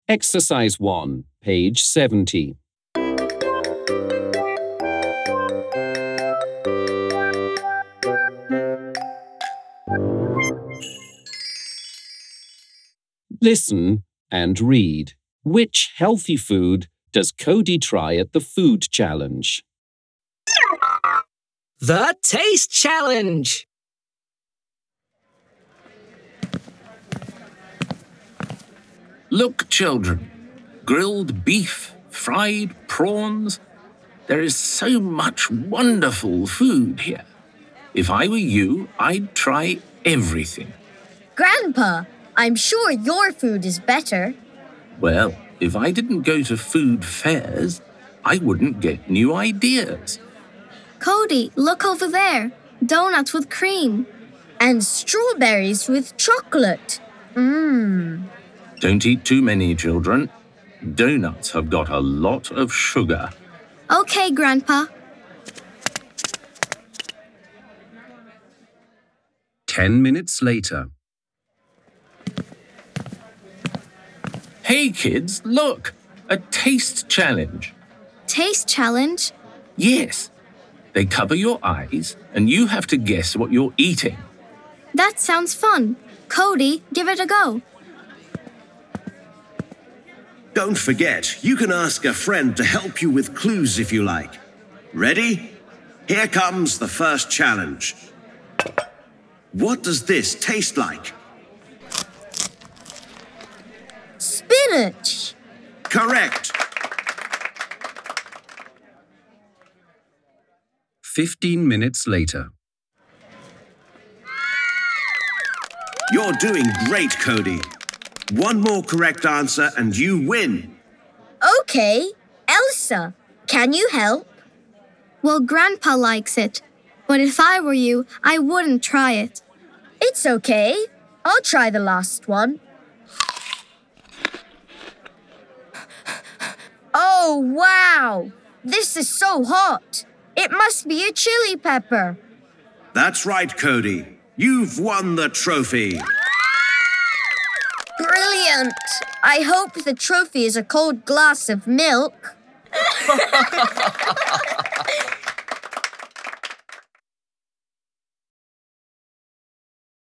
Exercise 1, page 70. Listen and read. Which healthy food does Cody try at the food challenge? The Taste Challenge! Look, children, grilled beef, fried prawns. There is so much wonderful food here. If I were you, I'd try everything. Grandpa, I'm sure your food is better. Well, if I didn't go to food fairs, I wouldn't get new ideas. Cody, look over there. Donuts with cream. And strawberries with chocolate. Don't eat too many, children. Donuts have got a lot of sugar. Okay, Grandpa. 10 minutes later. Hey, kids, look! A taste challenge. Taste challenge? Yes. They cover your eyes, and you have to guess what you're eating. That sounds fun. Cody, give it a go. Don't forget, you can ask a friend to help you with clues if you like. Ready? Here comes the first challenge. What does this taste like? Spinach. Correct. 15 minutes later. You're doing great, Cody. One more correct answer and you win. Okay. Elsa, can you help? Well, Grandpa likes it. But if I were you, I wouldn't try it. It's okay. I'll try the last one. Oh, wow! This is so hot. It must be a chili pepper. That's right, Cody. You've won the trophy. Brilliant! I hope the trophy is a cold glass of milk.